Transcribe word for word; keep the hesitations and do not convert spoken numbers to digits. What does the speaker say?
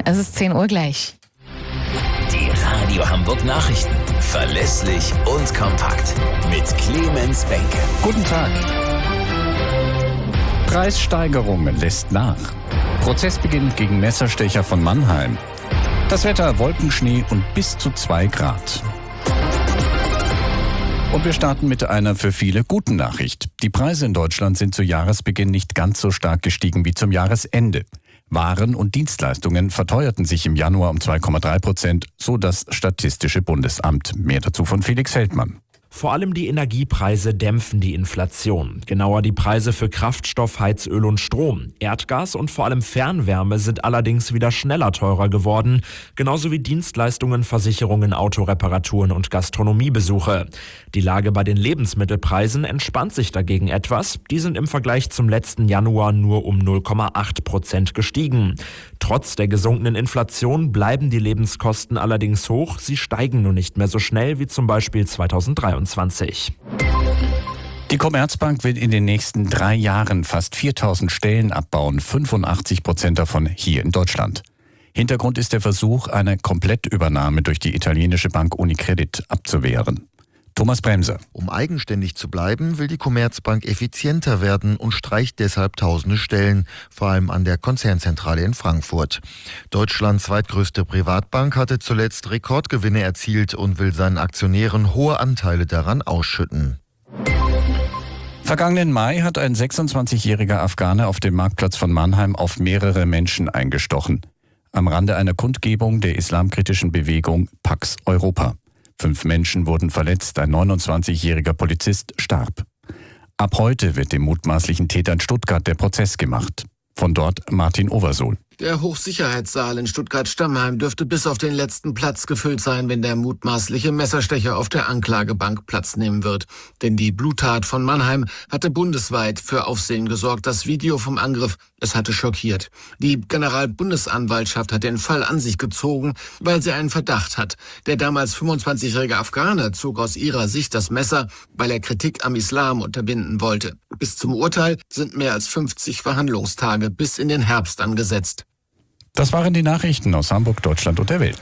Es ist zehn Uhr gleich. Die Radio Hamburg Nachrichten. Verlässlich und kompakt. Mit Clemens Benke. Guten Tag. Preissteigerung lässt nach. Prozessbeginn gegen Messerstecher von Mannheim. Das Wetter Wolkenschnee und bis zu zwei Grad. Und wir starten mit einer für viele guten Nachricht. Die Preise in Deutschland sind zu Jahresbeginn nicht ganz so stark gestiegen wie zum Jahresende. Waren und Dienstleistungen verteuerten sich im Januar um zwei Komma drei Prozent, so das Statistische Bundesamt. Mehr dazu von Felix Feldmann. Vor allem die Energiepreise dämpfen die Inflation. Genauer die Preise für Kraftstoff, Heizöl und Strom. Erdgas und vor allem Fernwärme sind allerdings wieder schneller teurer geworden. Genauso wie Dienstleistungen, Versicherungen, Autoreparaturen und Gastronomiebesuche. Die Lage bei den Lebensmittelpreisen entspannt sich dagegen etwas. Die sind im Vergleich zum letzten Januar nur um null Komma acht Prozent gestiegen. Trotz der gesunkenen Inflation bleiben die Lebenskosten allerdings hoch. Sie steigen nur nicht mehr so schnell wie zum Beispiel zweitausenddreiundzwanzig. Die Commerzbank will in den nächsten drei Jahren fast viertausend Stellen abbauen, fünfundachtzig Prozent davon hier in Deutschland. Hintergrund ist der Versuch, eine Komplettübernahme durch die italienische Bank Unicredit abzuwehren. Thomas Bremser. Um eigenständig zu bleiben, will die Commerzbank effizienter werden und streicht deshalb tausende Stellen, vor allem an der Konzernzentrale in Frankfurt. Deutschlands zweitgrößte Privatbank hatte zuletzt Rekordgewinne erzielt und will seinen Aktionären hohe Anteile daran ausschütten. Vergangenen Mai hat ein sechsundzwanzigjähriger Afghane auf dem Marktplatz von Mannheim auf mehrere Menschen eingestochen. Am Rande einer Kundgebung der islamkritischen Bewegung Pax Europa. Fünf Menschen wurden verletzt, ein neunundzwanzigjähriger Polizist starb. Ab heute wird dem mutmaßlichen Täter in Stuttgart der Prozess gemacht. Von dort Martin Oversohl. Der Hochsicherheitssaal in Stuttgart-Stammheim dürfte bis auf den letzten Platz gefüllt sein, wenn der mutmaßliche Messerstecher auf der Anklagebank Platz nehmen wird. Denn die Bluttat von Mannheim hatte bundesweit für Aufsehen gesorgt. Das Video vom Angriff, es hatte schockiert. Die Generalbundesanwaltschaft hat den Fall an sich gezogen, weil sie einen Verdacht hat. Der damals fünfundzwanzigjährige Afghane zog aus ihrer Sicht das Messer, weil er Kritik am Islam unterbinden wollte. Bis zum Urteil sind mehr als fünfzig Verhandlungstage bis in den Herbst angesetzt. Das waren die Nachrichten aus Hamburg, Deutschland und der Welt.